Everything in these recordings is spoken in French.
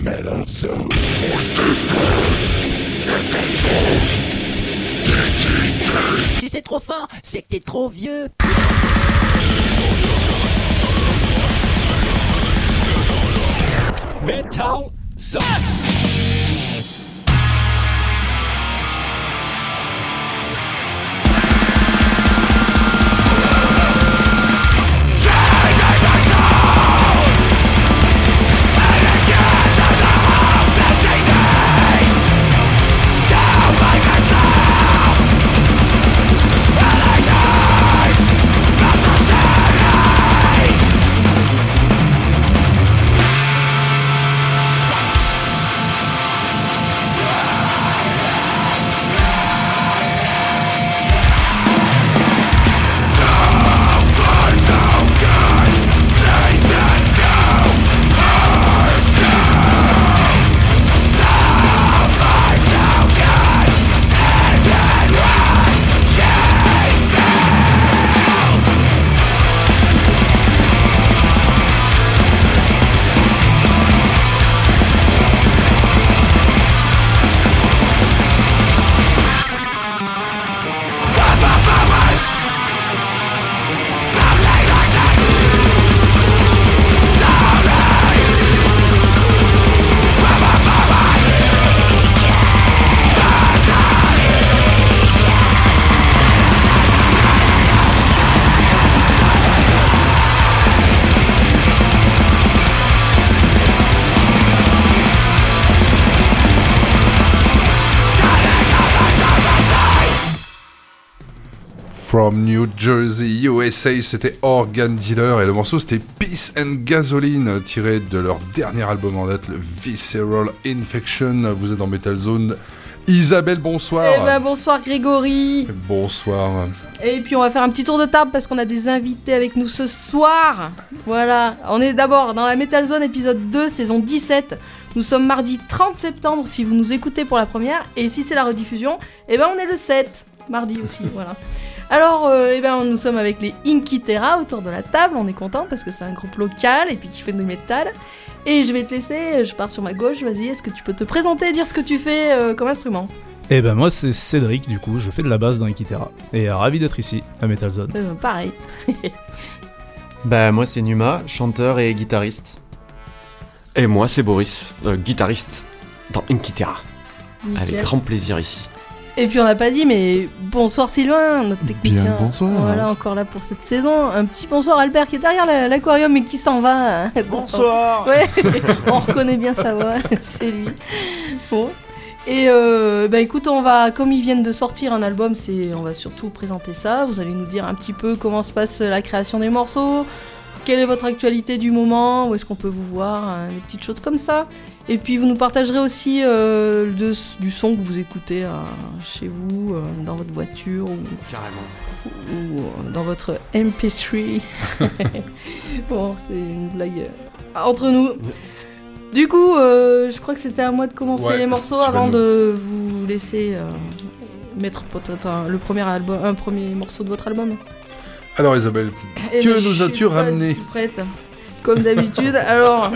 Si c'est trop fort, c'est que t'es trop vieux. Metal Zone. From New Jersey, USA, c'était Organ Dealer et le morceau c'était Peace and Gasoline, tiré de leur dernier album en date, le Visceral Infection. Vous êtes dans Metal Zone. Isabelle, bonsoir. Eh ben bonsoir Grégory. Bonsoir. Et puis on va faire un petit tour de table parce qu'on a des invités avec nous ce soir. Voilà, on est d'abord dans la Metal Zone épisode 2, saison 17. Nous sommes mardi 30 septembre si vous nous écoutez pour la première. Et si c'est la rediffusion, eh ben on est le 7, mardi aussi, voilà. Alors, nous sommes avec les Inkitera autour de la table, on est content parce que c'est un groupe local et puis qui fait du métal. Et je vais te laisser, je pars sur ma gauche, vas-y, est-ce que tu peux te présenter et dire ce que tu fais comme instrument ? Eh ben moi c'est Cédric, du coup, je fais de la basse dans Inkitera. Et ravi d'être ici, à Metal Zone. Pareil. Bah moi c'est Numa, chanteur et guitariste. Et moi c'est Boris, guitariste dans Inkitera. Nickel. Avec grand plaisir ici. Et puis on n'a pas dit, mais bonsoir Sylvain, notre technicien. Bien, bonsoir. Voilà, encore là pour cette saison. Un petit bonsoir Albert qui est derrière l'aquarium et qui s'en va. Bonsoir. Ouais, on reconnaît bien sa voix, c'est lui. Bon. Et écoute, comme ils viennent de sortir un album, on va surtout présenter ça. Vous allez nous dire un petit peu comment se passe la création des morceaux, quelle est votre actualité du moment, où est-ce qu'on peut vous voir, des petites choses comme ça. Et puis vous nous partagerez aussi du son que vous écoutez chez vous, dans votre voiture ou dans votre MP3. Bon, c'est une blague entre nous. Du coup, je crois que c'était à moi de commencer les morceaux avant de vous laisser mettre peut-être un premier morceau de votre album. Alors Isabelle, que nous as-tu ramené ? Prête, comme d'habitude. Alors,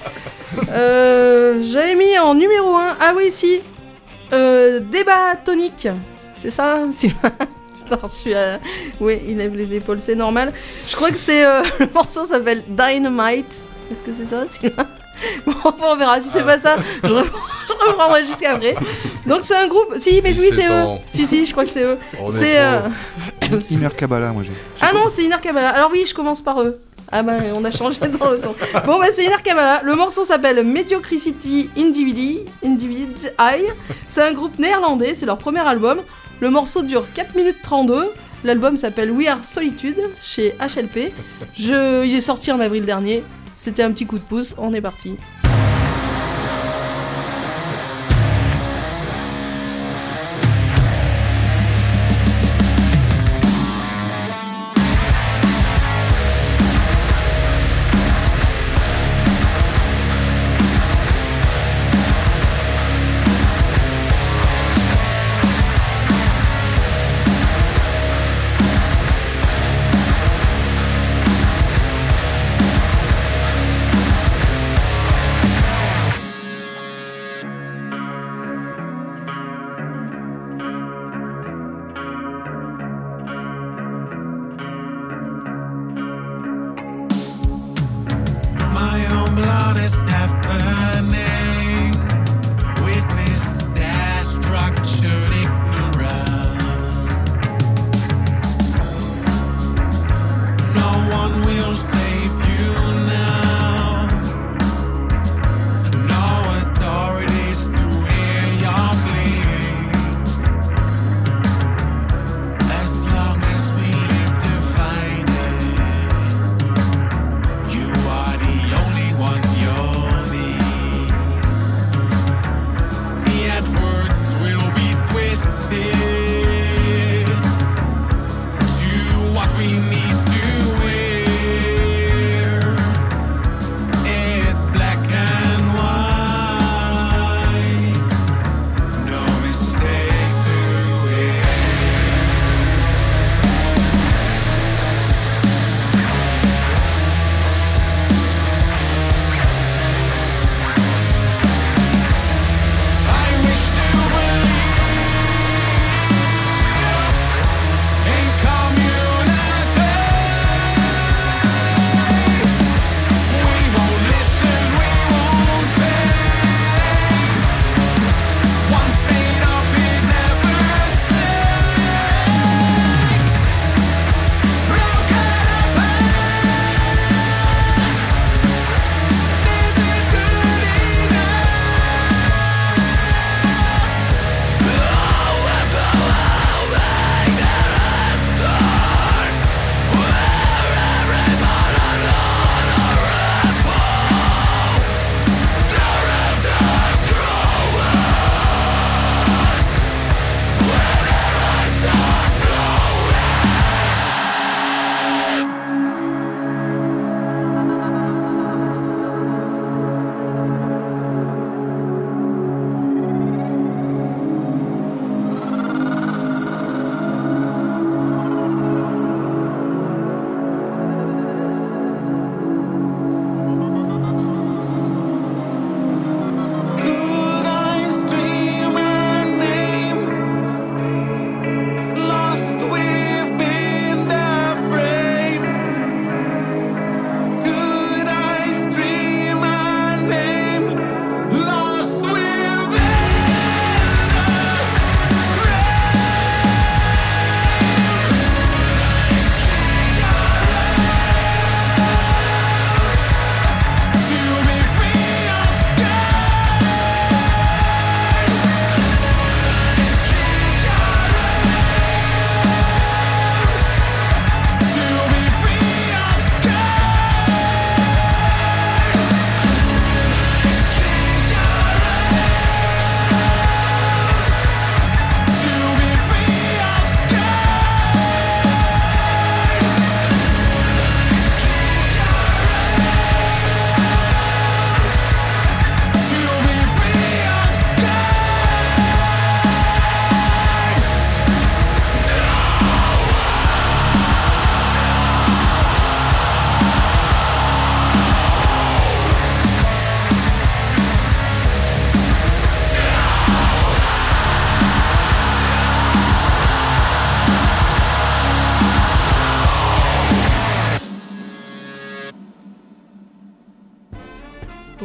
j'avais mis en numéro 1, ah oui si, Débat tonique, c'est ça Sylvain? Oui, il lève les épaules, c'est normal. Je crois que c'est le morceau s'appelle Dynamite. Est-ce que c'est ça, Sylvain? Bon, on verra. Si c'est pas ça, je reprendrai jusqu'après. Donc c'est un groupe. Si, mais oui, c'est eux. Si, je crois que c'est eux. C'est Inner Kabbalah, moi j'ai. Ah non, c'est Inner Kabbalah. Alors oui, je commence par eux. Ah bah, on a changé dans le son. Bon bah c'est Inner Kabbalah. Le morceau s'appelle Mediocrity Individu. C'est un groupe néerlandais. C'est leur premier album. Le morceau dure 4 minutes 32. L'album s'appelle We Are Solitude chez HLP. Il est sorti en avril dernier. C'était un petit coup de pouce, on est parti.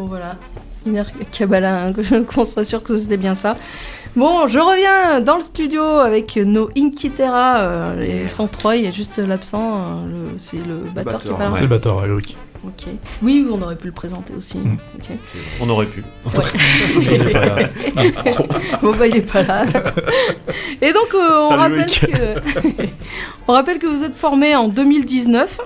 Bon voilà, Inner Kabbalah, hein, qu'on soit sûr que c'était bien ça. Bon, je reviens dans le studio avec nos Inkitera, les 103, il y a juste l'absent, c'est le batteur qui est pas là. C'est le batteur, ouais, Loïc. Ok. Oui, on aurait pu le présenter aussi. Ok. On aurait pu. Il est pas là. Bon bah il est pas là. Et donc on rappelle que vous êtes formé en 2019,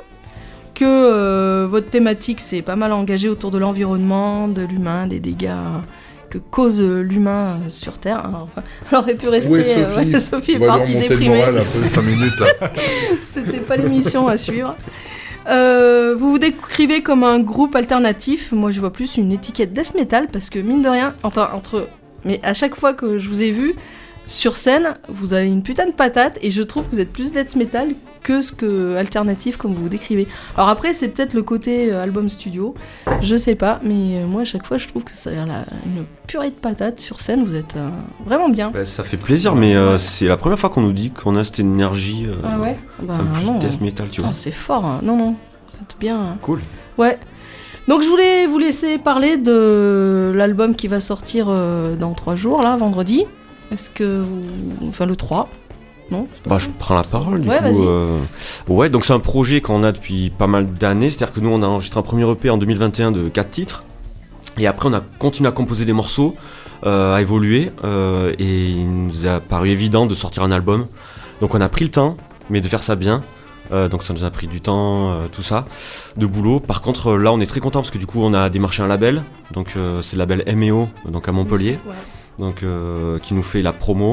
que votre thématique c'est pas mal engagée autour de l'environnement, de l'humain, des dégâts que cause l'humain sur Terre. Elle aurait pu rester. Oui, Sophie. Sophie est On va partie lui remonter le déprimée. moral un peu 5 minutes là. C'était pas l'émission à suivre. Vous vous décrivez comme un groupe alternatif. Moi, je vois plus une étiquette death metal parce que mine de rien, mais à chaque fois que je vous ai vu sur scène, vous avez une putain de patate et je trouve que vous êtes plus death metal que ce que alternatif comme vous vous décrivez. Alors après, c'est peut-être le côté album studio, je sais pas, mais moi à chaque fois, je trouve que ça a l'air une purée de patates sur scène. Vous êtes vraiment bien. Bah, ça fait plaisir, mais c'est la première fois qu'on nous dit qu'on a cette énergie Ah ouais. Bah plus non. death metal, tu vois. Putain, c'est fort. Hein. Non, vous êtes bien. Cool. Ouais. Donc je voulais vous laisser parler de l'album qui va sortir dans 3 jours, là, vendredi. Est-ce que vous... Enfin, le 3. Non, Bah, je prends la parole, du Ouais, coup. vas-y. Ouais, donc c'est un projet qu'on a depuis pas mal d'années. C'est-à-dire que nous, on a enregistré un premier EP en 2021 de 4 titres. Et après, on a continué à composer des morceaux, à évoluer. Et il nous a paru évident de sortir un album. Donc on a pris le temps, mais de faire ça bien. Donc ça nous a pris du temps, tout ça, de boulot. Par contre, là, on est très content parce que du coup, on a démarché un label. Donc c'est le label MEO, donc à Montpellier. Ouais. Donc qui nous fait la promo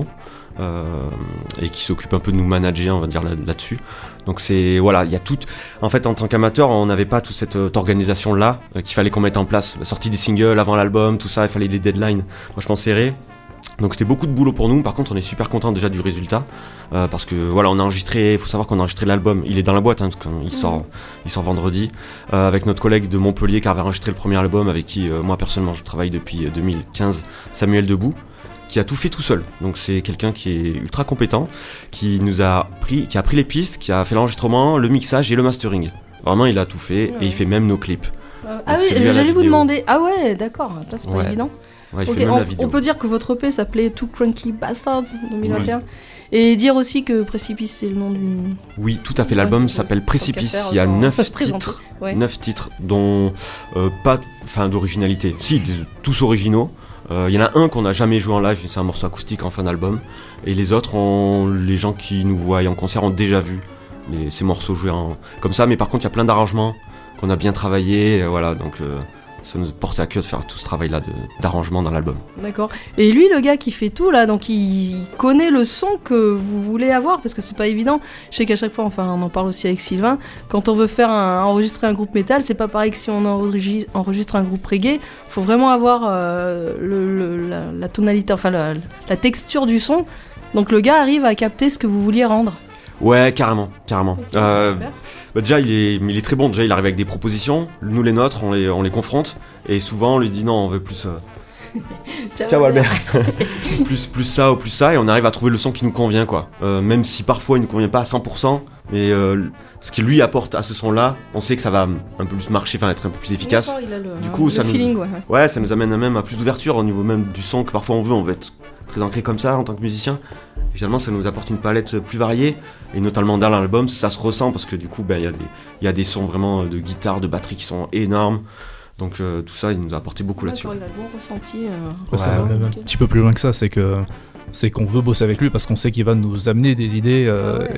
et qui s'occupe un peu de nous manager, on va dire là-dessus. Donc c'est voilà, il y a tout. En fait, en tant qu'amateur, on n'avait pas toute cette organisation là qu'il fallait qu'on mette en place. La sortie des singles avant l'album, tout ça, il fallait des deadlines vachement serrés. Donc c'était beaucoup de boulot pour nous. Par contre, on est super content déjà du résultat parce que voilà, on a enregistré. Il faut savoir qu'on a enregistré l'album. Il est dans la boîte, hein, il sort vendredi avec notre collègue de Montpellier qui avait enregistré le premier album, avec qui moi personnellement je travaille depuis 2015, Samuel Debout, qui a tout fait tout seul. Donc c'est quelqu'un qui est ultra compétent, qui a pris les pistes, qui a fait l'enregistrement, le mixage et le mastering. Vraiment, il a tout fait et il fait même nos clips. Ah oui, c'est lui à la j'allais vous vidéo. demander. Ah ouais, d'accord, ça c'est pas Ouais. évident. Ouais, il Ok, fait même la vidéo. on peut dire que votre EP s'appelait Two Cranky Bastards 2021. Et dire aussi que Précipice c'est le nom du. Oui, tout à fait. L'album Ouais, s'appelle tant qu'à Précipice. faire, Il y a autant 9 se présenter. titres. Ouais. 9 titres, dont pas d'originalité. Si, tous originaux. Il y en a un qu'on n'a jamais joué en live, c'est un morceau acoustique en fin d'album. Et les autres, les gens qui nous voient en concert ont déjà vu ces morceaux joués comme ça. Mais par contre, il y a plein d'arrangements qu'on a bien travaillé. Voilà, donc ça nous porte à cœur de faire tout ce travail-là d'arrangement dans l'album. D'accord. Et lui, le gars qui fait tout là, donc il connaît le son que vous voulez avoir parce que c'est pas évident. Je sais qu'à chaque fois, enfin, on en parle aussi avec Sylvain, quand on veut faire enregistrer un groupe métal, c'est pas pareil que si on enregistre un groupe reggae. Faut vraiment avoir la tonalité, enfin la texture du son. Donc le gars arrive à capter ce que vous vouliez rendre. Ouais, carrément. Super. Bah déjà, il est très bon. Déjà, il arrive avec des propositions. Nous, les nôtres, on les confronte. Et souvent, on lui dit non, on veut plus. Ciao Albert. plus ça ou plus ça. Et on arrive à trouver le son qui nous convient, quoi. Même si parfois il ne convient pas à 100%. Mais ce qu'il lui apporte à ce son-là, on sait que ça va un peu plus marcher, enfin être un peu plus efficace. D'accord, il a Du coup, ça nous- feeling, ouais. Ouais, ça nous amène même à plus d'ouverture au niveau même du son que parfois on veut être très ancré comme ça en tant que musicien. Et finalement, ça nous apporte une palette plus variée, et notamment dans l'album, ça se ressent parce que du coup, il y a des sons vraiment de guitare, de batterie qui sont énormes. Donc tout ça, il nous a apporté beaucoup là-dessus. D'accord, il a le bon ressenti. Ouais, ça va Ouais. même un Ok. petit peu plus loin que ça, c'est qu'on veut bosser avec lui parce qu'on sait qu'il va nous amener des idées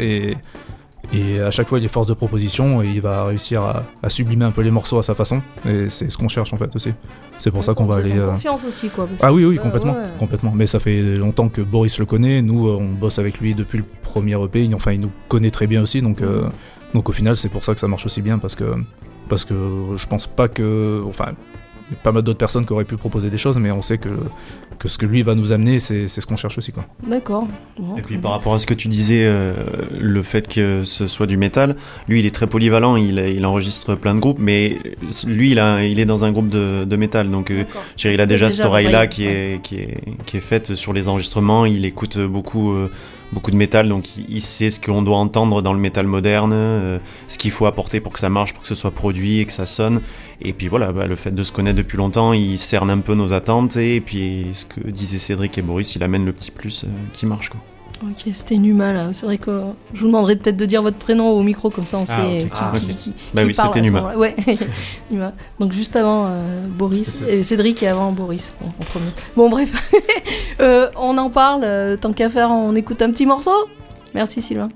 et à chaque fois il est force de proposition et il va réussir à sublimer un peu les morceaux à sa façon, et c'est ce qu'on cherche en fait aussi. C'est pour ça qu'on va Vous êtes aller... en confiance aussi, quoi. parce Ah que oui, c'est oui, pas- complètement. Mais ça fait longtemps que Boris le connaît, nous on bosse avec lui depuis le premier EP, il nous connaît très bien aussi, donc au final c'est pour ça que ça marche aussi bien, parce que je pense pas que... Enfin, il y a pas mal d'autres personnes qui auraient pu proposer des choses, mais on sait que ce que lui va nous amener, c'est ce qu'on cherche aussi, quoi. D'accord. Bon. Et puis par rapport à ce que tu disais, le fait que ce soit du métal, lui il est très polyvalent, il enregistre plein de groupes, mais lui il est dans un groupe de métal, donc D'accord. je dirais, il a déjà cette déjà oreille-là l'oreille, qui est faite sur les enregistrements, il écoute beaucoup beaucoup de métal, donc il sait ce qu'on doit entendre dans le métal moderne, ce qu'il faut apporter pour que ça marche, pour que ce soit produit et que ça sonne. Et puis voilà, le fait de se connaître depuis longtemps, il cerne un peu nos attentes, et puis ce que disaient Cédric et Boris, il amène le petit plus qui marche, quoi. Ok, c'était Numa là. C'est vrai que je vous demanderai peut-être de dire votre prénom au micro, comme ça on sait qui Bah oui, parle c'était à ce Numa. moment-là. Ouais, Numa. Donc juste avant Boris, et Cédric et avant Boris en premier. Bon, bref, on en parle. Tant qu'à faire, on écoute un petit morceau. Merci Sylvain.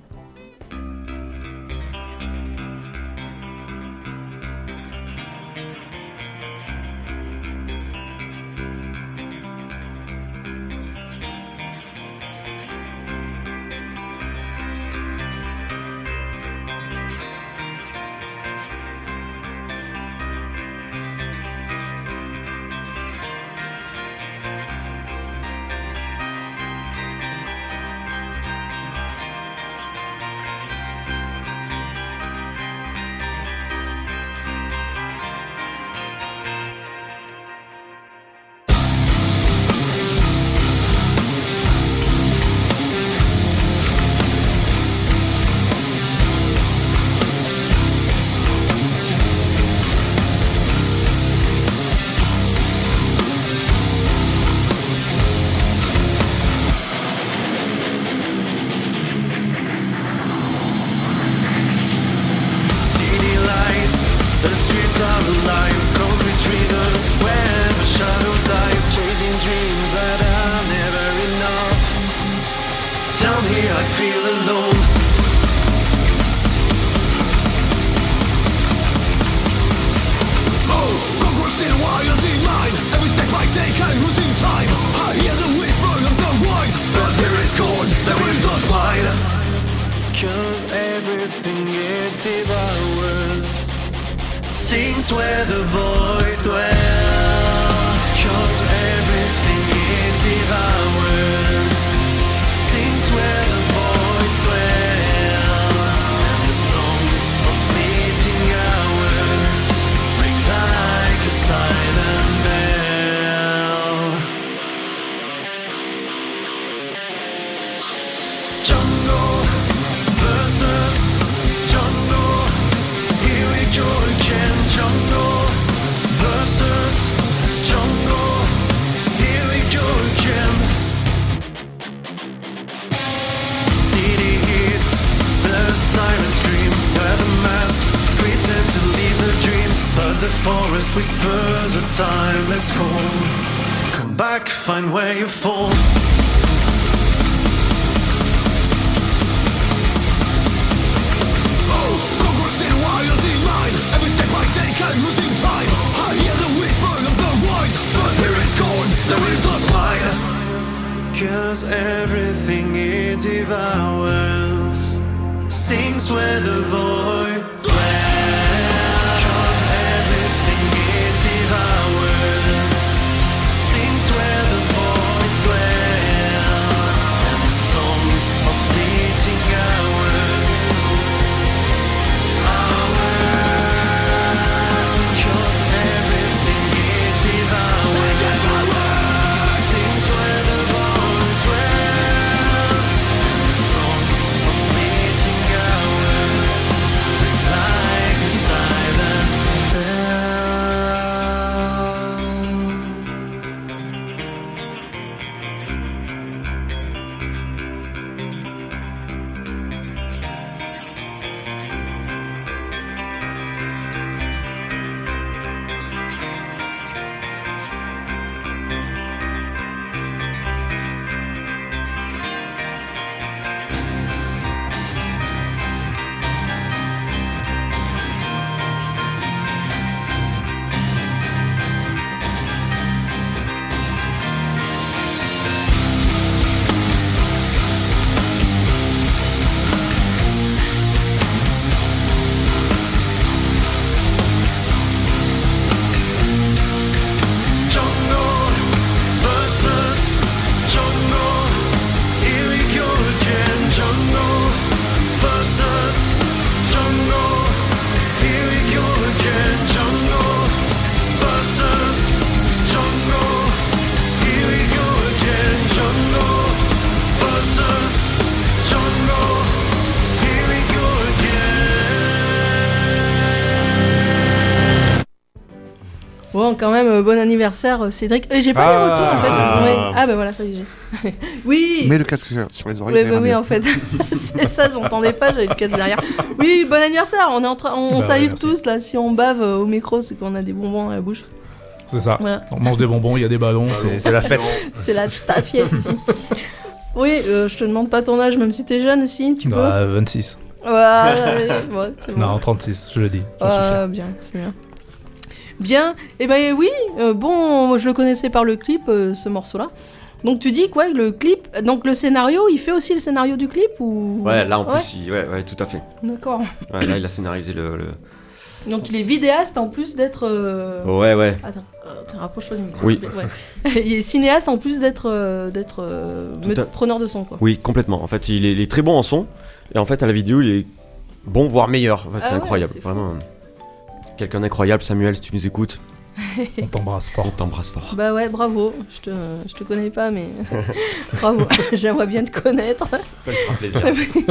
Bon, quand même, bon anniversaire, Cédric. J'ai pas les retours, en fait. Ouais. Ah, bah voilà, ça y est, j'ai. Oui. Mets le casque sur les oreilles. Oui, en fait. C'est ça, j'entendais pas, j'avais le casque derrière. Oui, bon anniversaire. On salive tous, là. Si on bave au micro, c'est qu'on a des bonbons à la bouche. C'est ça. Voilà. On mange des bonbons, il y a des ballons, c'est la fête. C'est la tafiesse ici. Oui, je te demande pas ton âge, même si t'es jeune, si, tu peux. 26. Ouais, c'est bon. Non, 36, je le dis. J'en suis fier. Bien, c'est bien. Bien, et ben oui, bon, je le connaissais par le clip, ce morceau-là. Donc tu dis quoi, le clip, donc le scénario, il fait aussi le scénario du clip ou... Ouais, là en plus, ouais, tout à fait. D'accord. Ouais, là il a scénarisé le... Donc il est vidéaste en plus d'être... Ouais. Attends, rapproche-toi du micro. Oui. Ouais. Il est cinéaste en plus d'être preneur de son, quoi. Oui, complètement. En fait, il est très bon en son, et en fait à la vidéo il est bon, voire meilleur. En fait, c'est incroyable, c'est vraiment... Quelqu'un d'incroyable, Samuel, si tu nous écoutes. On t'embrasse fort. On t'embrasse fort. Bah ouais, bravo. Je te connais pas, mais bravo. J'aimerais bien te connaître. Ça me fera plaisir.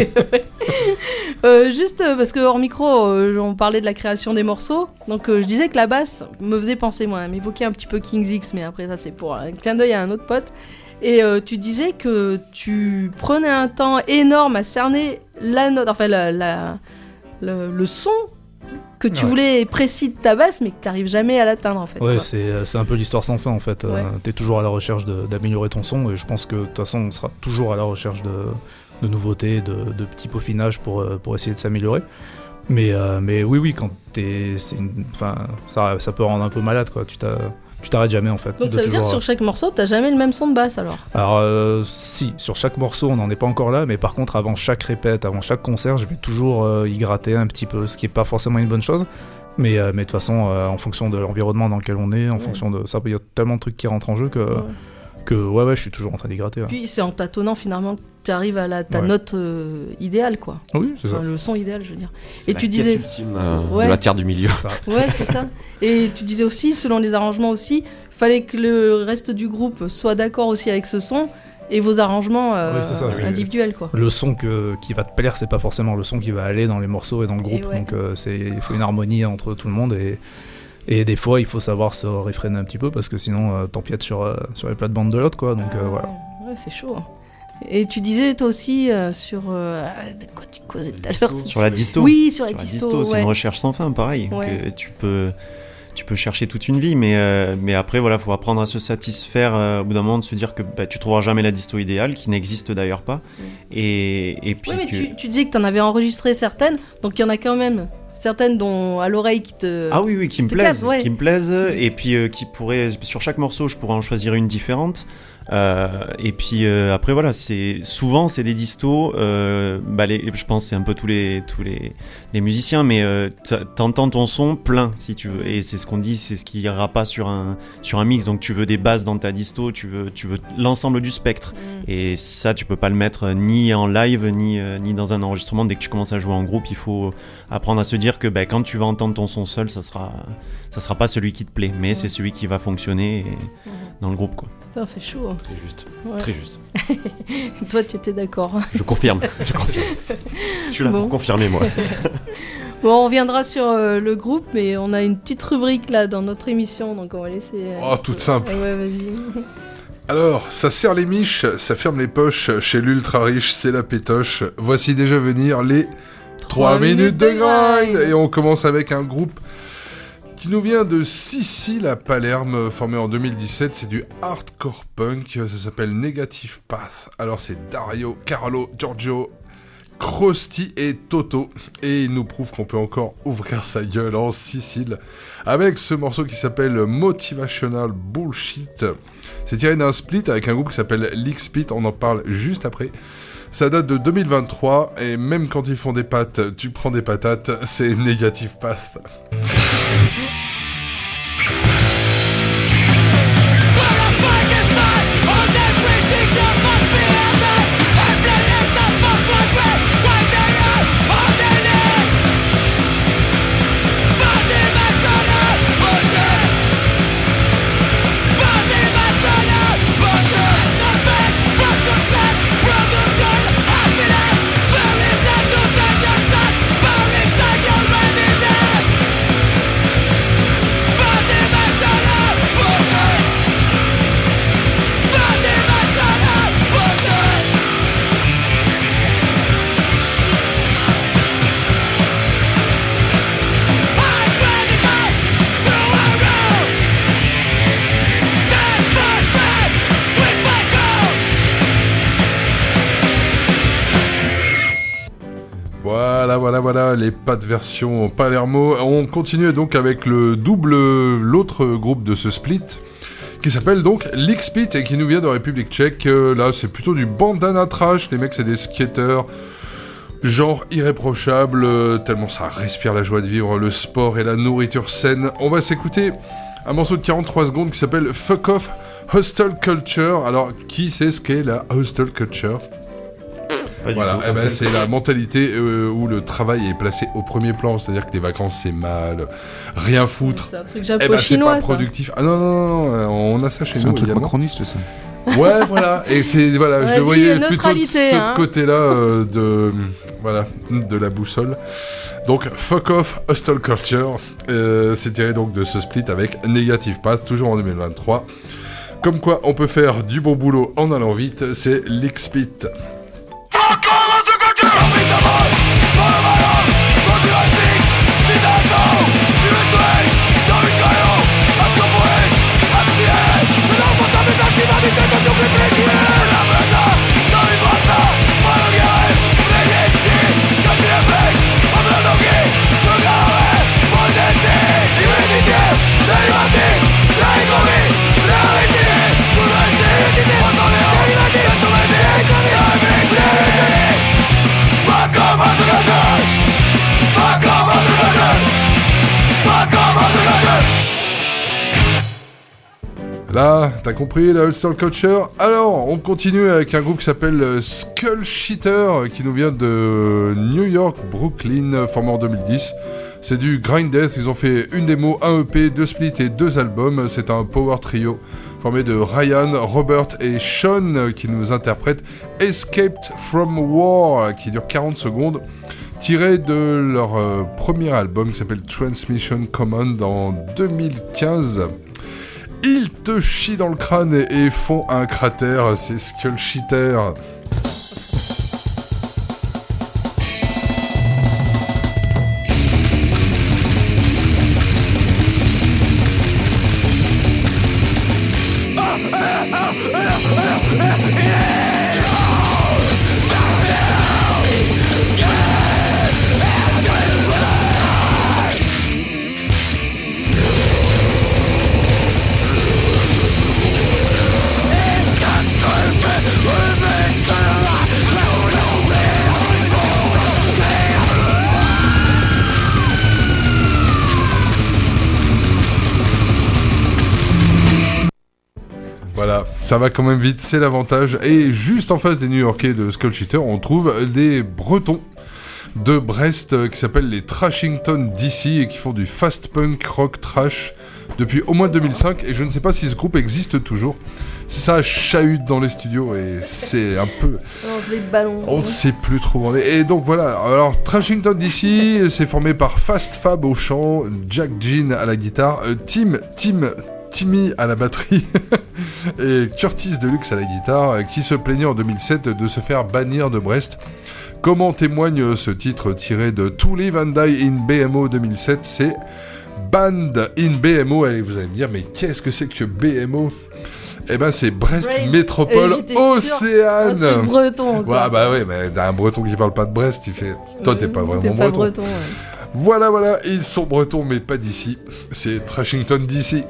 Juste parce que hors micro, on parlait de la création des morceaux. Donc je disais que la basse me faisait penser, moi, m'évoquer un petit peu King's X, mais après ça c'est pour un clin d'œil à un autre pote. Et tu disais que tu prenais un temps énorme à cerner la note, enfin le son que tu voulais précis de ta basse, mais que tu n'arrives jamais à l'atteindre en fait. Ouais, c'est un peu l'histoire sans fin en fait. Ouais. T'es toujours à la recherche d'améliorer ton son, et je pense que de toute façon on sera toujours à la recherche de nouveautés, de petits peaufinages pour essayer de s'améliorer. Mais oui, quand ça peut rendre un peu malade quoi. Tu t'arrêtes jamais en fait. Donc ça veut dire que sur chaque morceau, t'as jamais le même son de basse alors? Alors si, sur chaque morceau on n'en est pas encore là, mais par contre avant chaque répète, avant chaque concert, je vais toujours y gratter un petit peu, ce qui est pas forcément une bonne chose. Mais de toute façon, en fonction de l'environnement dans lequel on est, en fonction de ça, il y a tellement de trucs qui rentrent en jeu que je suis toujours en train d'y gratter. Puis c'est en tâtonnant finalement que tu arrives à ta note idéale quoi. Oui, c'est ça. Le son idéal, je veux dire. C'est tu disais ultime de la terre du milieu. C'est ça. Ouais, c'est ça. Et tu disais aussi, selon les arrangements aussi, fallait que le reste du groupe soit d'accord aussi avec ce son et vos arrangements individuels quoi. Le son qui va te plaire, c'est pas forcément le son qui va aller dans les morceaux et dans le groupe. Donc il faut une harmonie entre tout le monde et des fois il faut savoir se réfréner un petit peu parce que sinon t'empiètes sur les plates-bandes de l'autre quoi. Donc voilà. Ouais, c'est chaud. Et tu disais toi aussi sur de quoi tu causais tout à l'heure sur la disto. Oui, sur la disto. C'est une recherche sans fin, pareil. Ouais. Donc, tu peux chercher toute une vie, mais après voilà, faut apprendre à se satisfaire au bout d'un moment de se dire que tu trouveras jamais la disto idéale, qui n'existe d'ailleurs pas. Et puis. Oui, mais tu disais que t'en avais enregistré certaines, donc il y en a quand même certaines dont à l'oreille qui te... Ah oui, qui me plaisent, et puis qui pourraient, sur chaque morceau, je pourrais en choisir une différente. Et puis après voilà, souvent c'est des distos, je pense que c'est un peu tous les musiciens, mais t'entends ton son plein si tu veux, et c'est ce qu'on dit, c'est ce qui ira pas sur un mix. Donc tu veux des basses dans ta disto, tu veux l'ensemble du spectre, et ça tu peux pas le mettre ni en live ni dans un enregistrement. Dès que tu commences à jouer en groupe, il faut apprendre à se dire que quand tu vas entendre ton son seul, ça sera pas celui qui te plaît, mais c'est celui qui va fonctionner dans le groupe quoi. Putain, c'est chaud. Hein. Très juste. Ouais. Très juste. Toi, tu étais d'accord. Je confirme. Je suis là pour confirmer, moi. Bon, on reviendra sur le groupe, mais on a une petite rubrique là dans notre émission, donc on va laisser... toute simple. Ouais, vas-y. Alors, ça serre les miches, ça ferme les poches, chez l'ultra riche, c'est la pétoche. Voici déjà venir les 3 minutes de grind. Et on commence avec un groupe qui nous vient de Sicile à Palerme, formé en 2017, c'est du hardcore punk, ça s'appelle Negative Path. Alors c'est Dario, Carlo, Giorgio, Krusty et Toto, et il nous prouve qu'on peut encore ouvrir sa gueule en Sicile, avec ce morceau qui s'appelle Motivational Bullshit. C'est tiré d'un split avec un groupe qui s'appelle L'X-Split, on en parle juste après. Ça date de 2023, et même quand ils font des pâtes, tu prends des patates, c'est Negative Path. voilà, les pas de version Palermo. On continue donc avec l'autre groupe de ce split, qui s'appelle donc Lickspit et qui nous vient de République Tchèque. Là, c'est plutôt du bandana trash. Les mecs, c'est des skaters, genre irréprochable, tellement ça respire la joie de vivre, le sport et la nourriture saine. On va s'écouter un morceau de 43 secondes qui s'appelle Fuck Off Hostel Culture. Alors, qui sait ce qu'est la Hostel Culture ? Voilà, c'est la mentalité où le travail est placé au premier plan, c'est-à-dire que les vacances c'est mal, rien foutre. C'est un truc japo-chinois, c'est pas productif. Ah non, on a ça chez nous également. C'est un truc macroniste, ça. Ouais, voilà, et c'est voilà, je le voyais plutôt de ce côté-là de la boussole. Donc Fuck Off Hostel Culture, c'est tiré donc de ce split avec Negative Path, toujours en 2023. Comme quoi, on peut faire du bon boulot en allant vite. C'est Lickspit. Là, t'as compris la Hostel Culture. Alors, on continue avec un groupe qui s'appelle Skull Cheater, qui nous vient de New York, Brooklyn, formé en 2010. C'est du grind death, ils ont fait une démo, un EP, 2 splits et 2 albums. C'est un power trio formé de Ryan, Robert et Sean qui nous interprètent Escaped from War, qui dure 40 secondes, tiré de leur premier album qui s'appelle Transmission Command en 2015. Ils te chient dans le crâne et font un cratère, c'est Skull Cheater. Voilà, ça va quand même vite, c'est l'avantage. Et juste en face des New-Yorkais de Skull Cheater, on trouve des Bretons de Brest qui s'appellent les Trashington DC et qui font du fast punk rock trash depuis au moins 2005. Et je ne sais pas si ce groupe existe toujours. Ça chahute dans les studios et c'est un peu... On ne sait plus trop. Et donc voilà, alors Trashington DC, c'est formé par Fast Fab au chant, Jack Jean à la guitare, Timmy à la batterie et Curtis Deluxe à la guitare, qui se plaignait en 2007 de se faire bannir de Brest. Comme en témoigne ce titre tiré de To Live and Die in BMO 2007, c'est Banned in BMO. Et vous allez me dire, mais qu'est-ce que c'est que BMO ? Eh ben c'est Brest Métropole Océane. C'est breton. Ouais, bah ouais, mais un breton qui parle pas de Brest, il fait... Toi, t'es pas vraiment breton. Voilà, ils sont bretons, mais pas d'ici. C'est Trashington DC.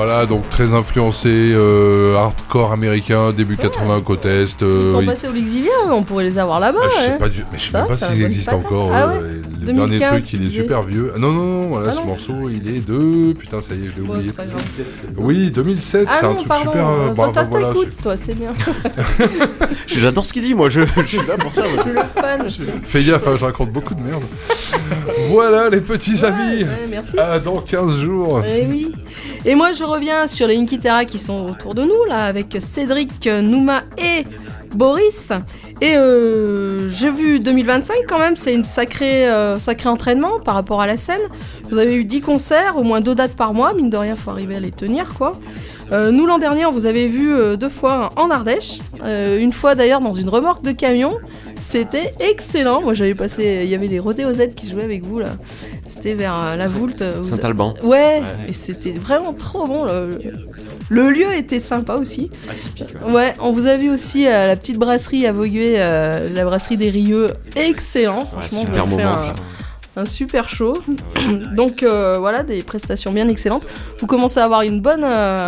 Voilà, donc très influencé hardcore américain, début 80 côte Est. Ils sont passés au Lexivia, on pourrait les avoir là-bas. Je sais ouais. pas, mais je sais Ça, même pas c'est s'ils un bon existent patin. encore. Ah ouais Le 2015, dernier truc, il est tu disais. super vieux. Ah non, voilà, Ah ce non. morceau, il est de... Putain, ça y est, je l'ai Bon, oublié. c'est pas grave. Oui, 2007, Ah c'est un non, truc pardon, super... toi, bah, voilà, t'écoutes, toi, c'est bien. J'adore ce qu'il dit, moi, je suis là pour ça. moi. Je suis le fan. Fais gaffe, hein, je raconte beaucoup de merde. Voilà, les petits amis. Ouais, merci. À dans 15 jours. Eh oui. Et moi, je reviens sur les Inky Terra qui sont autour de nous, là, avec Cédric, Nouma et Boris. Et j'ai vu 2025 quand même, c'est une sacré entraînement par rapport à la scène. Vous avez eu 10 concerts, au moins 2 dates par mois, mine de rien, faut arriver à les tenir, quoi. Nous, l'an dernier, on vous avait vu 2 fois en Ardèche, une fois d'ailleurs dans une remorque de camion. C'était excellent. Moi, j'avais passé. Il y avait les Rodéo Z qui jouaient avec vous là. C'était vers la Voulte. Saint-Alban. Ouais, et c'était vraiment trop bon. Le lieu était sympa aussi. Atypique. Ouais, on vous a vu aussi à la petite brasserie à Voguer, la brasserie des Rieux. Excellent. Franchement, vous super avez fait moment, ça. un super show. Donc voilà, des prestations bien excellentes. Vous commencez à avoir une bonne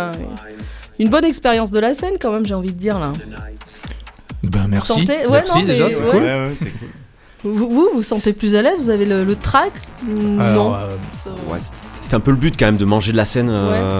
expérience de la scène quand même, j'ai envie de dire là. Ben merci. Sentez- ouais, Merci non, mais déjà, c'est ouais. cool. Ouais, c'est cool. Vous vous sentez plus à l'aise? Vous avez le track? Alors, Non. Ouais, c'était un peu le but quand même de manger de la scène,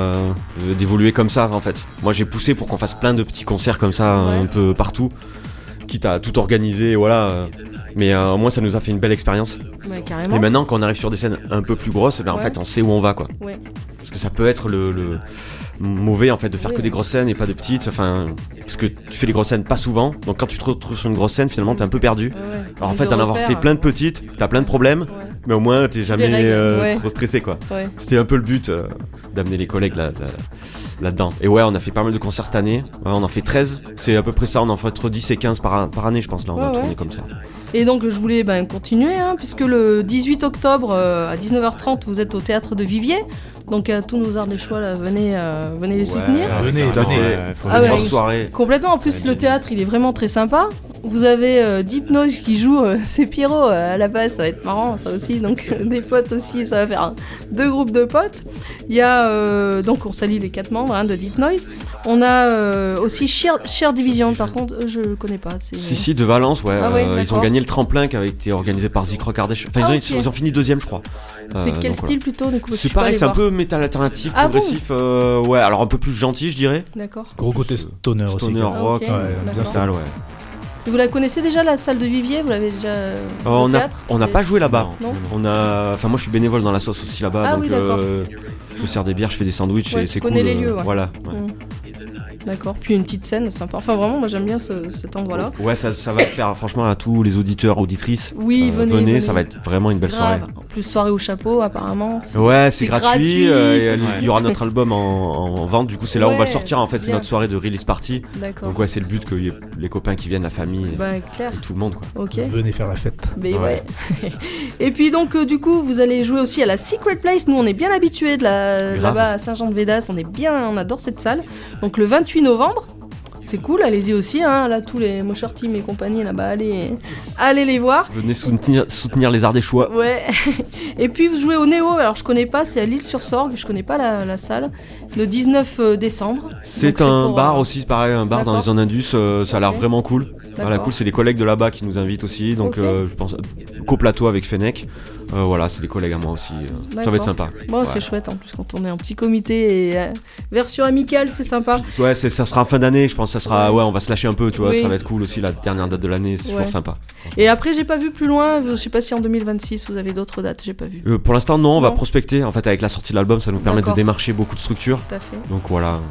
d'évoluer comme ça en fait. Moi j'ai poussé pour qu'on fasse plein de petits concerts comme ça un peu partout, quitte à tout organiser, voilà. Mais au moins ça nous a fait une belle expérience. Ouais, carrément. Et maintenant quand on arrive sur des scènes un peu plus grosses, en Ouais. fait on sait où on va quoi. Ouais. Parce que ça peut être le mauvais en fait de faire que des grosses scènes et pas de petites, enfin parce que tu fais les grosses scènes pas souvent, donc quand tu te retrouves sur une grosse scène finalement t'es un peu perdu. Ouais. Alors en fait d'en avoir fait plein de petites, t'as plein de problèmes, mais au moins t'es jamais règles, trop stressé quoi. Ouais. C'était un peu le but d'amener les collègues là-dedans. Et ouais, on a fait pas mal de concerts cette année. Ouais, on en fait 13. C'est à peu près ça. On en fait entre 10 et 15 par année, je pense. Là, on va tourner comme ça. Et donc, je voulais continuer, puisque le 18 octobre à 19h30, vous êtes au théâtre de Vivier. Donc, à tous nos Ardéchois, là, venez les soutenir. Venez, tout à venez. fait. Ah ouais, Grosse soirée. Complètement. En plus, le théâtre, il est vraiment très sympa. Vous avez Deep Noise qui joue, c'est Pierrot à la base, ça va être marrant, ça aussi. Donc, des potes aussi, ça va faire 2 groupes de potes. Il y a, donc, on salue les 4 membres de Deep Noise. On a aussi Cher Division, par contre, je connais pas. Si, de Valence, ouais. Ah ouais, ils ont d'accord. gagné le tremplin qui avait été organisé par Zik Rock Ardèche. Enfin, ils ont fini 2ème, je crois. C'est quel donc, style plutôt du coup, C'est pareil, c'est un peu métal alternatif, Ah progressif. Ouais, alors un peu plus gentil, je dirais. D'accord. Gros côté stoner aussi. Stoner quoi. rock, ok, Ouais, d'accord. bien metal, ouais. Et vous la connaissez déjà, la salle de Vivier? Vous l'avez déjà On le n'a théâtre pas joué là-bas. Non. Enfin, moi je suis bénévole dans la sauce aussi là-bas. Ah donc oui, d'accord. je sers des bières, je fais des sandwichs Ouais, et tu c'est connais cool. les lieux, ouais. Voilà. Ouais. D'accord. Puis une petite scène sympa. Enfin, vraiment, moi j'aime bien cet endroit-là. Ouais, ça va faire franchement à tous les auditeurs, auditrices. Oui, venez. Ça va être vraiment une belle Grave. soirée. En plus, soirée au chapeau, apparemment. Ouais, C'est c'est gratuit. gratuit. Il y aura notre album en vente. Du coup, c'est là où on va le Ouais, sortir. En fait, c'est bien. notre soirée de release party. D'accord. Donc ouais, c'est le but que y ait les copains qui viennent, la famille, Bah, clair. et tout le monde quoi. Ok. Venez faire la fête. Mais Ouais. ouais. Et puis donc du coup vous allez jouer aussi à la Secret Place. Nous on est bien habitués là-bas à Saint-Jean-de-Védas. On adore cette salle. Donc le 28 novembre. C'est cool, allez-y aussi, là tous les Mosher Team et compagnie là-bas, allez les voir. Venez soutenir les Ardéchois. Ouais. Et puis vous jouez au Néo, alors je connais pas, c'est à l'Île-sur-Sorgue, je connais pas la salle. Le 19 décembre. C'est Donc, un pour, bar aussi, pareil, un bar dans les d'accord. zones Indus, ça a l'air Ok. vraiment cool. Voilà, D'accord. cool, c'est des collègues de là-bas qui nous invitent aussi, donc Ok. je pense co-plateau avec Fennec. Voilà, c'est des collègues à moi aussi. Ça va D'accord. être sympa. Bon, Ouais. c'est chouette en plus quand on est en petit comité et version amicale, c'est sympa. Ouais, ça sera en fin d'année, je pense. Ça sera, ouais, on va se lâcher un peu, tu vois. Oui. Ça va être cool aussi, la dernière date de l'année, c'est Ouais. toujours sympa. Et après, j'ai pas vu plus loin, je sais pas si en 2026 vous avez d'autres dates, j'ai pas vu. Pour l'instant, non, on va Non. prospecter. En fait, avec la sortie de l'album, ça nous permet de D'accord. démarcher beaucoup de structures. Tout à fait. Donc voilà.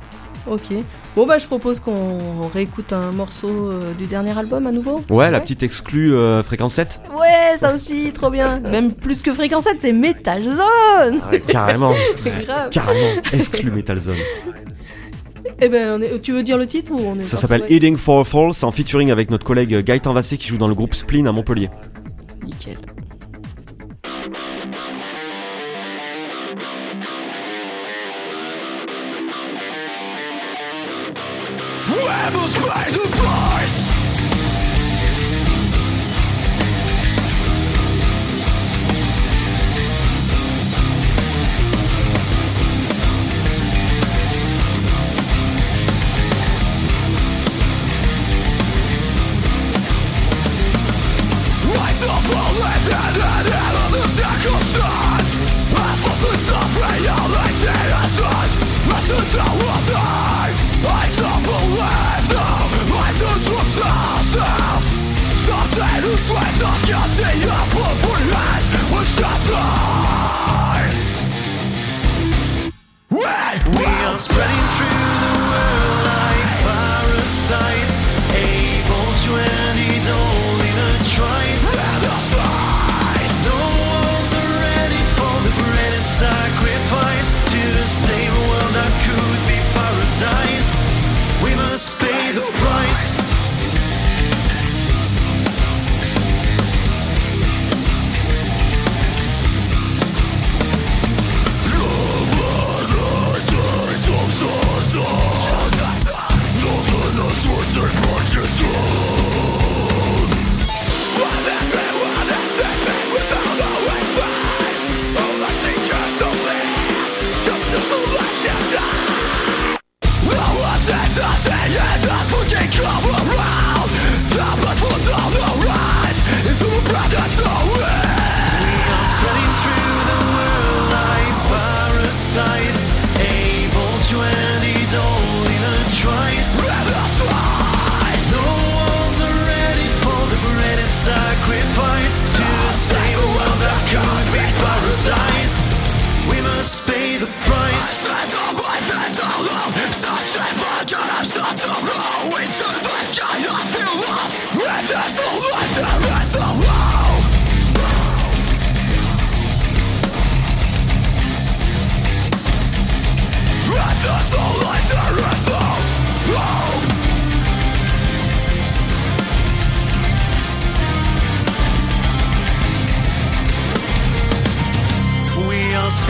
Ok. Bon, bah, je propose qu'on réécoute un morceau du dernier album à nouveau. Ouais, la petite exclue Fréquence 7. Ouais, ça aussi, trop bien. Même plus que Fréquence 7, c'est Metal Zone. Ouais, carrément. Grave. Carrément. Exclu Metal Zone. Eh ben, tu veux dire le titre ou on est Ça parti, s'appelle ouais. Heading for Falls en featuring avec notre collègue Gaëtan Vassé qui joue dans le groupe Spleen à Montpellier. Nickel. Rebels pay the price.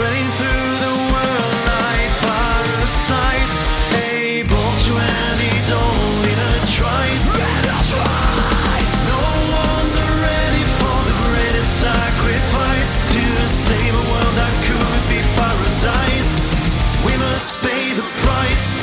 spreading through the world like parasites, able to end it all in a trice. No one's ready for the greatest sacrifice to save a world that could be paradise. We must pay the price.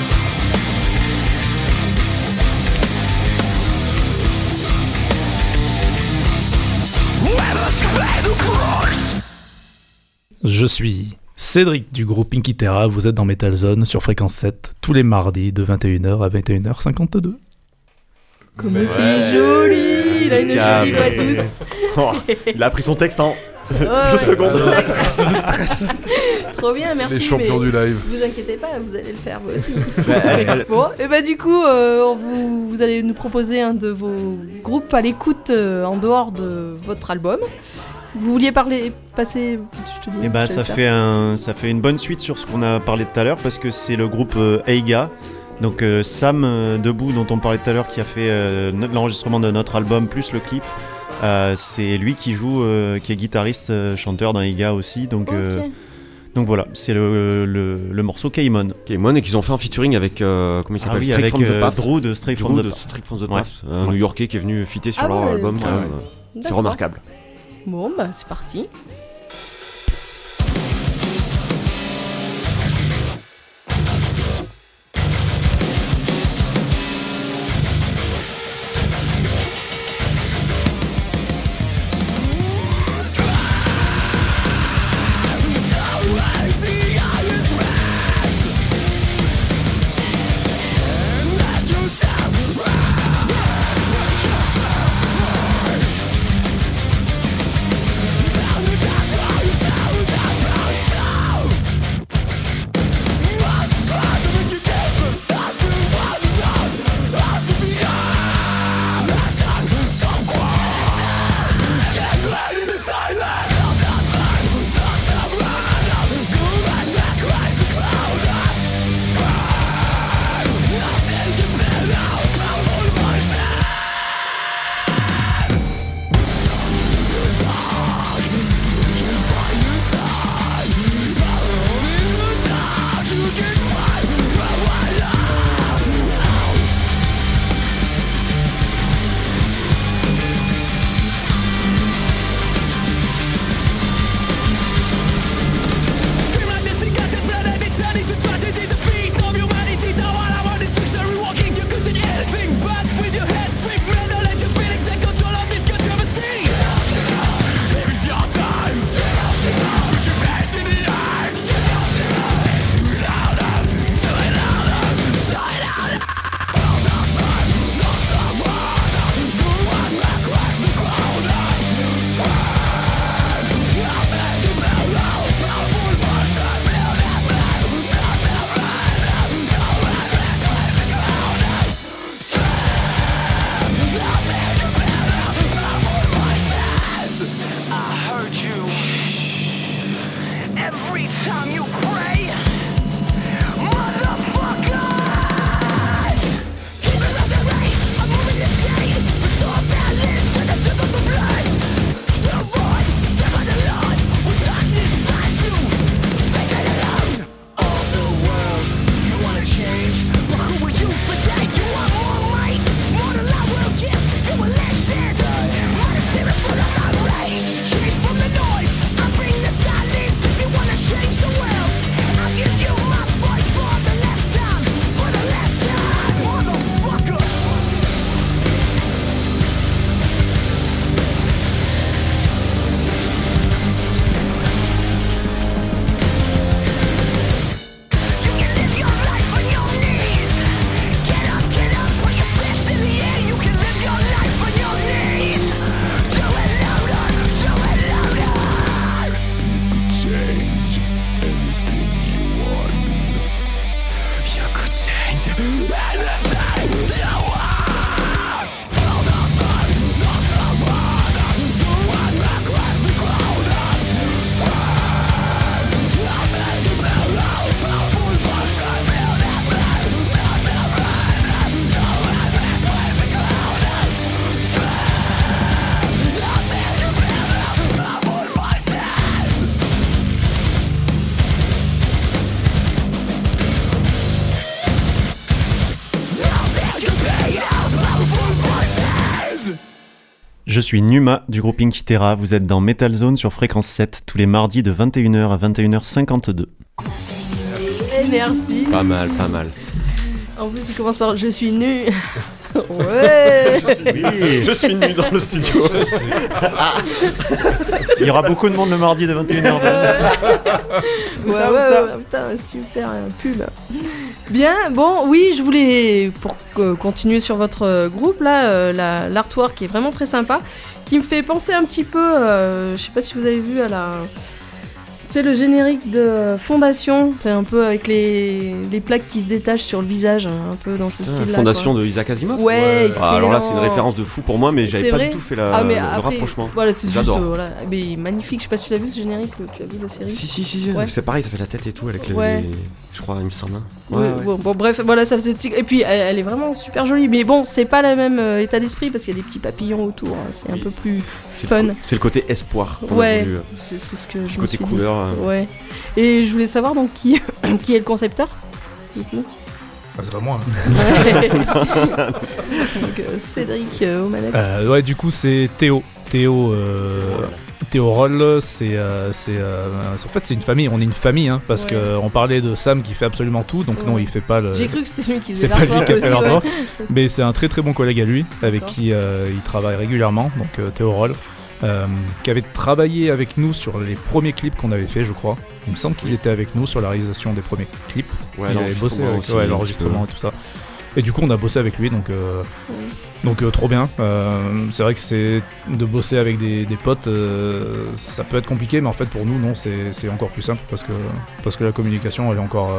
We must pay the price. Je suis Cédric du groupe Pinky Terra, vous êtes dans Metal Zone sur Fréquence 7 tous les mardis de 21h à 21h52. Comment c'est joli. Il a une jolie voix douce. Oh, il a pris son texte en 2 secondes. Le stress. Trop bien, merci. Les champions du live. Vous inquiétez pas, vous allez le faire vous aussi. Bon, et bah du coup, vous allez nous proposer un de vos groupes à l'écoute en dehors de votre album. Vous vouliez passer, je te dis. Et bah ça fait une bonne suite sur ce qu'on a parlé tout à l'heure parce que c'est le groupe Eiga. Donc Sam Debout dont on parlait tout à l'heure qui a fait l'enregistrement de notre album plus le clip. C'est lui qui joue, qui est guitariste, chanteur dans Eiga aussi. Donc voilà, c'est le morceau Keimon. Keimon et qu'ils ont fait un featuring avec comment il s'appelle, Stray avec from the Path. Drew de Stray from the Path, un New-Yorkais qui est venu fitter sur leur album. C'est remarquable. Bon bah c'est parti. Down Je suis Numa du groupe Inkitera. Vous êtes dans Metal Zone sur Fréquence 7 tous les mardis de 21h à 21h52. Merci. Pas mal, pas mal. En plus, tu commences par je suis nu. Ouais. Oui, Je suis nu dans le studio. il y aura beaucoup de monde le mardi de 21h. Ouais, putain, super pub. Bien, bon, oui, je voulais, pour continuer sur votre groupe, là, l'artwork qui est vraiment très sympa, qui me fait penser un petit peu, je sais pas si vous avez vu à la... C'est le générique de Fondation, c'est un peu avec les plaques qui se détachent sur le visage, un peu dans ce style-là. Fondation de Isaac Asimov. Ouais, Ah, alors là, c'est une référence de fou pour moi, mais j'avais C'est pas vrai du tout fait mais le après, rapprochement. Voilà, c'est juste, J'adore. voilà. Mais magnifique, je sais pas si tu l'as vu ce générique, tu as vu la série. Si, Ouais. c'est pareil, ça fait la tête et tout avec Ouais. je crois, il me semble. Oui, bon, bref, voilà, ça faisait petit... Et puis, elle est vraiment super jolie. Mais bon, c'est pas le même état d'esprit parce qu'il y a des petits papillons autour. Hein. C'est un peu plus fun. C'est le côté espoir. qu'on a Ouais, voulu, c'est ce que je me côté suis dit. couleur. Ouais. Et je voulais savoir donc qui est le concepteur du coup. Ah, c'est pas moi. Donc Cédric aux manettes. Ouais, du coup, c'est Théo. Théo Roll, c'est en fait c'est une famille, on est une famille hein, parce Ouais. que on parlait de Sam qui fait absolument tout, donc non Ouais. il fait pas le. J'ai cru que c'était lui qui faisait C'est pas lui qui a fait aussi, l'artwork, ouais. mais c'est un très très bon collègue à lui, avec D'accord. qui il travaille régulièrement, donc Théo Roll, qui avait travaillé avec nous sur les premiers clips qu'on avait fait, je crois. Il me semble qu'il était avec nous sur la réalisation des premiers clips. Ouais, Il avait bossé avec aussi, l'enregistrement et tout ça. Et du coup, on a bossé avec lui, donc trop bien. C'est vrai que c'est de bosser avec des potes, ça peut être compliqué, mais en fait pour nous, non, c'est encore plus simple parce que la communication elle est encore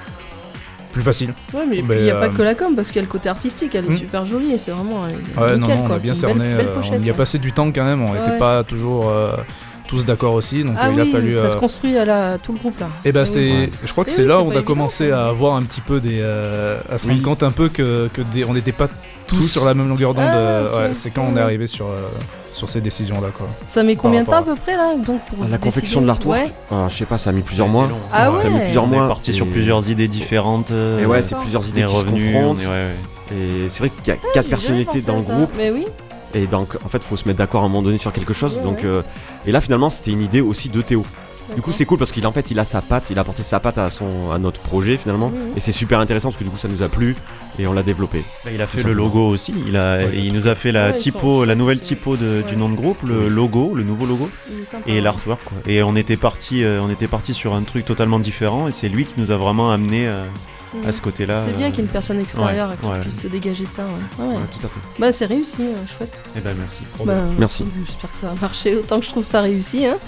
plus facile. Ouais, mais il n'y a pas que la com parce qu'il y a le côté artistique, elle est super jolie et c'est vraiment. Ouais, nickel, on quoi. a bien C'est une cerné. belle pochette, On y a hein. passé du temps quand même. On n'était Ouais. pas toujours tous d'accord aussi, donc Ah il a oui, fallu. ça se construit à tout le groupe là. Et ben Ah oui. je crois que Eh c'est oui, là c'est où on pas a évident, commencé ça. à avoir un petit peu on se rend compte un peu que on n'était pas tous sur la même longueur d'onde. Ah, ok. Ouais, c'est quand on est arrivé sur ces décisions là quoi. Ça met combien de temps à rapport peu près là donc, pour La confection décider de l'artwork, Ouais. je sais pas, ça a mis plusieurs mois. Ah Ça a mis ouais. plusieurs On mois. est parti sur et- plusieurs idées différentes. Et ouais, c'est plusieurs on idées est qui se revenus. confrontent. Ouais. Et c'est vrai qu'il y a J'ai 4 jamais personnalités pensé dans à le ça. groupe. Mais oui. Et donc, en fait, il faut se mettre d'accord à un moment donné sur quelque chose. Ouais, donc, ouais. et là, finalement, c'était une idée aussi de Théo. Du coup, D'accord. c'est cool parce qu'il a sa patte, il a apporté sa patte à notre projet finalement. Oui, oui. Et c'est super intéressant parce que du coup, ça nous a plu et on l'a développé. Là, il a fait le logo aussi. Il nous a fait la Ouais, ils typo, sont la nouvelle chouettes, typo ouais. du nom de groupe, le logo, le nouveau logo Il est sympa, et ouais. l'artwork. Quoi. Et on était parti sur un truc totalement différent et c'est lui qui nous a vraiment amené à ce côté-là. C'est bien qu'il y ait une personne extérieure qui ouais. puisse se dégager de ça. Ouais. Ouais. Ouais, tout à fait. Bah c'est réussi, chouette. Eh ben merci. Bah, Merci. J'espère que ça va marcher autant que je trouve ça réussi. Hein.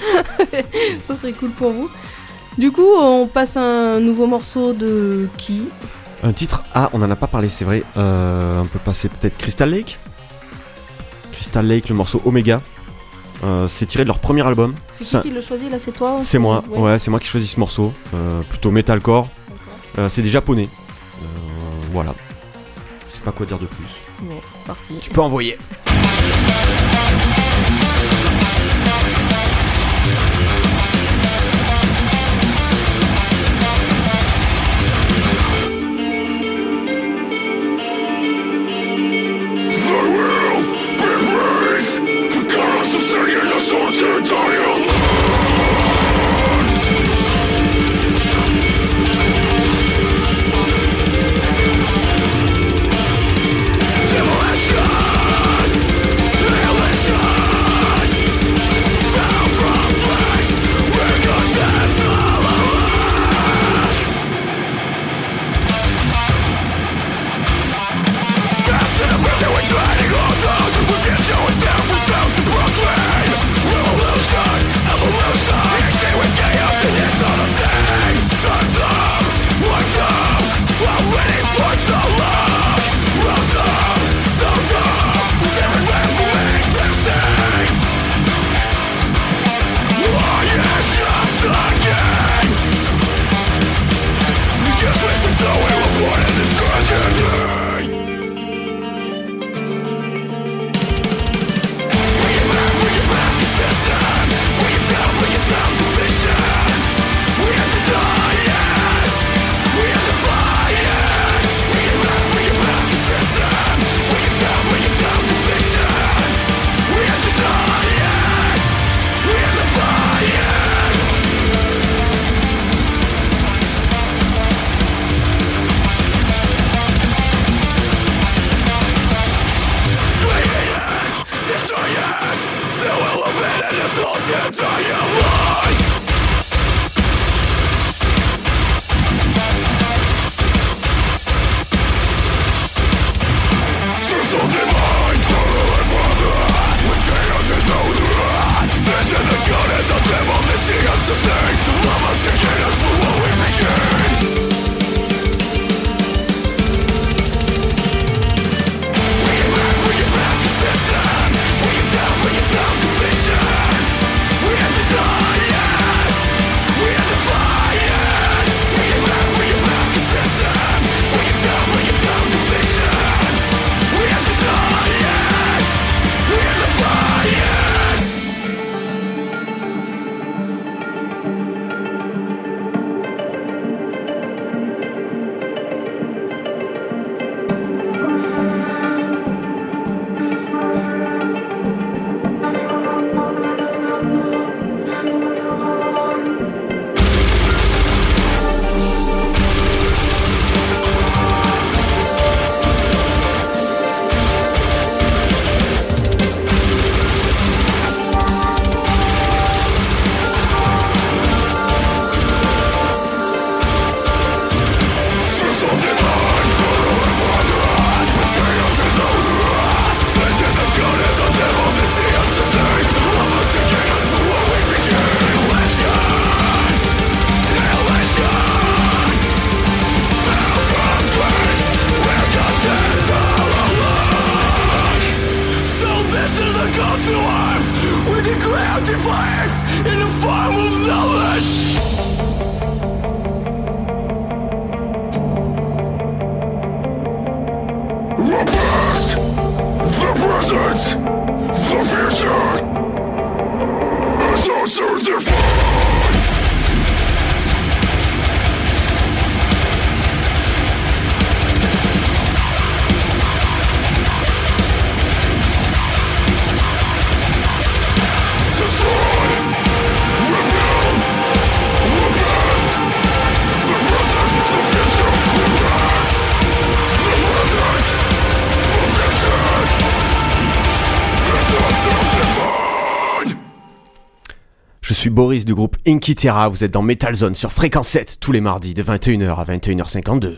Ça serait cool pour vous. Du coup, on passe à un nouveau morceau de qui? Un titre, on en a pas parlé, c'est vrai. On peut passer peut-être Crystal Lake. Crystal Lake, le morceau Omega. C'est tiré de leur premier album. C'est Ça- qui le choisit là? C'est toi? C'est moi, ouais, c'est moi qui choisis ce morceau. Plutôt metalcore. C'est des japonais. Voilà. Je sais pas quoi dire de plus. Bon, parti. Tu peux envoyer. Demolition! Je suis Boris du groupe Inky Terra, vous êtes dans Metal Zone sur Fréquence 7 tous les mardis de 21h à 21h52.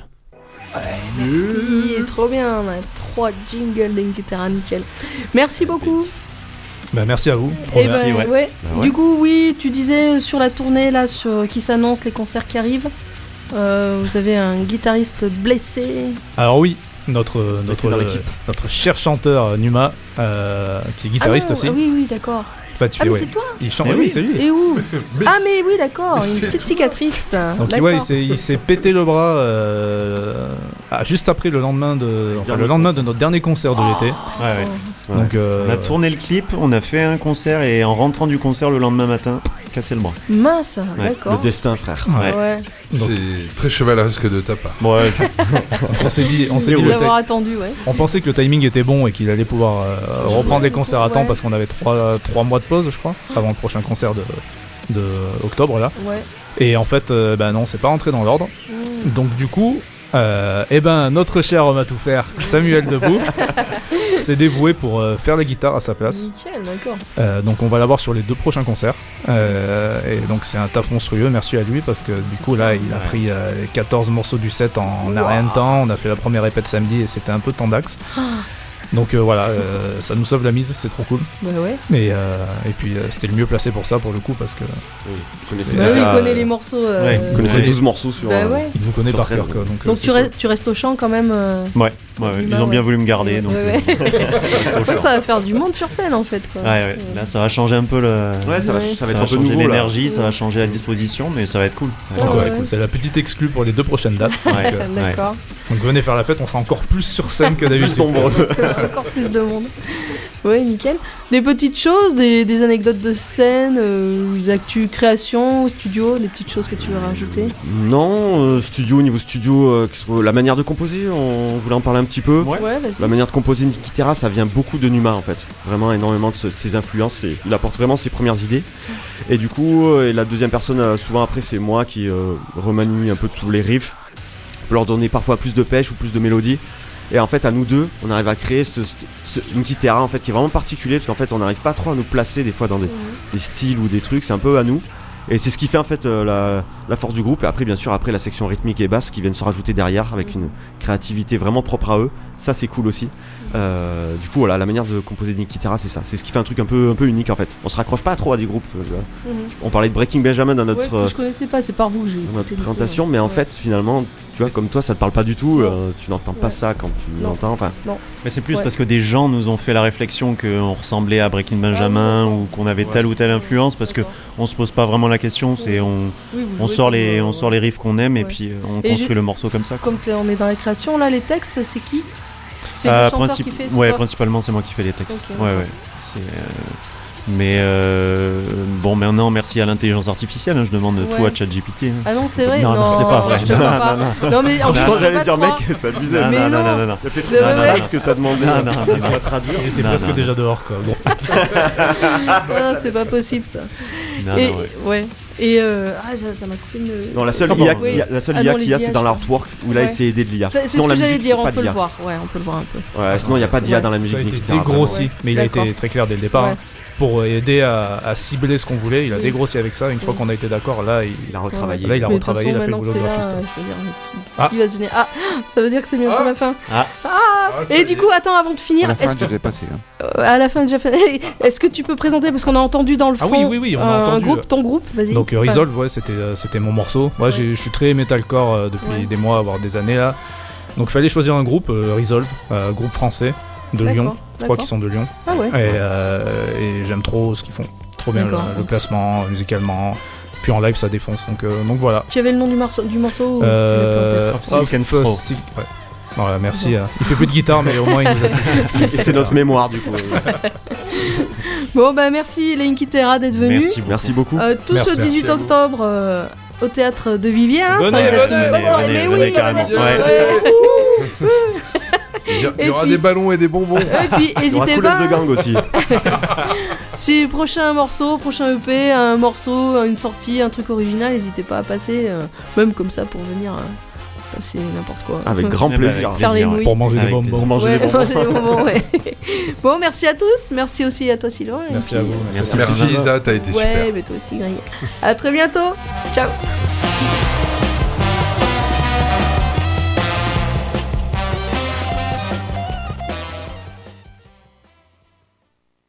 Merci, trop bien, on a 3 jingles d'Inky Terra, nickel. Merci beaucoup. Bah, merci à vous. Et Merci, ouais. Bah ouais. Du coup, oui, tu disais sur la tournée là, qui s'annonce, les concerts qui arrivent, vous avez un guitariste blessé. Alors oui, notre dans l'équipe. notre cher chanteur Numa, qui est guitariste aussi. Ah oui, d'accord. Pas Ah mais ouais. c'est toi. Il chante, Mais oui, oui. c'est lui. Et où? Mais Ah mais oui, d'accord, une c'est petite cicatrice. Donc D'accord. ouais, il s'est pété le bras juste après le lendemain de notre dernier concert de l'été. Ouais, ouais. Ouais. Donc On a tourné le clip, on a fait un concert et en rentrant du concert le lendemain matin, cassé le bras. Mince, Ouais, d'accord. Le destin, frère. Ouais. Ouais. C'est très chevaleresque de ta part. Bon, ouais, on s'est dit De l'avoir attendu, ouais. on pensait que le timing était bon et qu'il allait pouvoir reprendre les concerts à temps Ouais. parce qu'on avait 3 mois de pause, je crois, avant le prochain concert de octobre là. Ouais. Et en fait, non, c'est pas rentré dans l'ordre. Mmh. Donc du coup, notre cher homme à tout faire, Samuel Debout, s'est dévoué pour faire la guitare à sa place. Nickel, d'accord. Donc on va l'avoir sur les 2 prochains concerts. Et donc c'est un taf monstrueux, merci à lui parce que du coup là il a pris 14 morceaux du set en rien de temps. On a fait la première répète samedi et c'était un peu tendax. Donc voilà, ça nous sauve la mise, c'est trop cool. Bah ouais. Et puis c'était le mieux placé pour ça pour le coup parce que Oui, vous connaissez Bah oui, déjà, il connaît les morceaux. ouais, vous connaissez Ouais. 12 morceaux sur. Bah ouais. il nous connaît Sur par 13, cœur quoi. Donc c'est tu restes au chant quand même. Ouais, ils ont bien voulu me garder. Donc, Ouais. au Ça chant. va faire du monde sur scène en fait quoi. Ouais, là ça va changer un peu le. Ouais, ça va Ouais. être va un peu changer nouveau là. l'énergie, ça va changer la disposition, mais ça va être cool. Ça va être Donc, Ouais. écoute, c'est la petite exclue pour les 2 prochaines dates. Ouais. Donc, D'accord. donc venez faire la fête, on sera encore plus sur scène que d'habitude. Plus nombreux. Encore plus de monde. Ouais, nickel. Des petites choses, des anecdotes de scène, des actus création, studio, des petites choses que tu veux rajouter. Non, niveau studio, la manière de composer, on voulait en parler un petit peu. Ouais. Ouais, vas-y. La manière de composer une guitare, ça vient beaucoup de Numa en fait. Vraiment énormément de ses influences. Et il apporte vraiment ses premières idées. Et du coup, et la deuxième personne, souvent après, c'est moi qui remanie un peu tous les riffs. On peut leur donner parfois plus de pêche ou plus de mélodie. Et en fait, à nous deux, on arrive à créer une Kitera en fait qui est vraiment particulier parce qu'en fait, on n'arrive pas trop à nous placer des fois dans des styles ou des trucs. C'est un peu à nous. Et c'est ce qui fait en fait la force du groupe. Et après, bien sûr, la section rythmique et basse qui viennent se rajouter derrière avec une créativité vraiment propre à eux. Ça, c'est cool aussi. Du coup, voilà, la manière de composer Nick Kitera, c'est ça. C'est ce qui fait un truc un peu unique en fait. On se raccroche pas trop à des groupes. On parlait de Breaking Benjamin dans notre que je connaissais pas, c'est par vous que j'ai notre écouté présentation, mais en fait, finalement, tu vois, comme toi, ça te parle pas du tout. Tu n'entends pas ça quand tu l'entends. Enfin, mais c'est plus parce que des gens nous ont fait la réflexion qu'on ressemblait à Breaking Benjamin ou qu'on avait telle ou telle influence, parce que on se pose pas vraiment la question. C'est on sort les riffs qu'on aime et puis on construit le morceau comme ça. Comme on est dans la création, là, les textes, c'est qui? C'est le chanteur qui fait. Ouais, principalement c'est moi qui fais les textes. Ouais. Mais bon, maintenant merci à l'intelligence artificielle, je demande tout à ChatGPT. Ah non, c'est vrai. Non, c'est pas vrai. Je te crois pas. Non, mais en plus, j'allais dire, mec, ça abusait. Mais non. Il y a peut-être une phrase que t'as demandé. Non. On va traduire. Il était presque déjà dehors, quoi. Bon. Non, c'est pas possible ça. Ouais. Et ça m'a coupé une. Non, la seule IA qu'il y a, c'est dans l'artwork où là, c'est aidé de l'IA. C'est ce que j'allais dire, on peut le voir. Ouais, on peut le voir un peu. Ouais, sinon il n'y a pas d'IA dans la musique. Ça a été dégrossi, mais il a été très clair dès le départ. Pour aider à cibler ce qu'on voulait, il a dégrossi avec ça. Une fois qu'on a été d'accord, là, il a retravaillé. Là, il a retravaillé, il a fait le boulot de graphiste. Qui va se gêner? Ah, ça veut dire que c'est bientôt la fin. Et du coup, attends, avant de finir, à la fin déjà passé. À la fin déjà fait. Est-ce que tu peux présenter, parce qu'on a entendu dans le fond oui, on a entendu ton groupe, vas-y. Donc Resolve, ouais, c'était mon morceau. Moi, je suis très metalcore depuis des mois, voire des années là. Donc il fallait choisir un groupe, Resolve, groupe français de Lyon. Je crois qu'ils sont de Lyon. Ah ouais. Et j'aime trop ce qu'ils font. Trop bien le placement, musicalement. Puis en live ça défonce. Donc voilà. Tu avais le nom du morceau ou tu ouais. Voilà, merci. Il fait plus de guitare, mais au moins il nous assiste. C'est notre mémoire du coup. Bon bah merci Lane Kitera d'être venu. Merci beaucoup. Tous ce 18 octobre au théâtre de Vivier. Bonne soirée. Mais oui, carrément. Il y aura des ballons et des bonbons. Et puis n'hésitez pas. The Gang aussi. Si prochain morceau, prochain EP, un morceau, une sortie, un truc original, n'hésitez pas à passer, même comme ça pour venir passer n'importe quoi. Avec grand plaisir. Faire les mouilles. Pour manger des bonbons. Pour manger des bonbons. Bon, merci à tous. Merci aussi à toi Sylvain. Merci à vous. Merci Isa, t'as été super. Ouais, mais toi aussi Greg. À très bientôt. Ciao.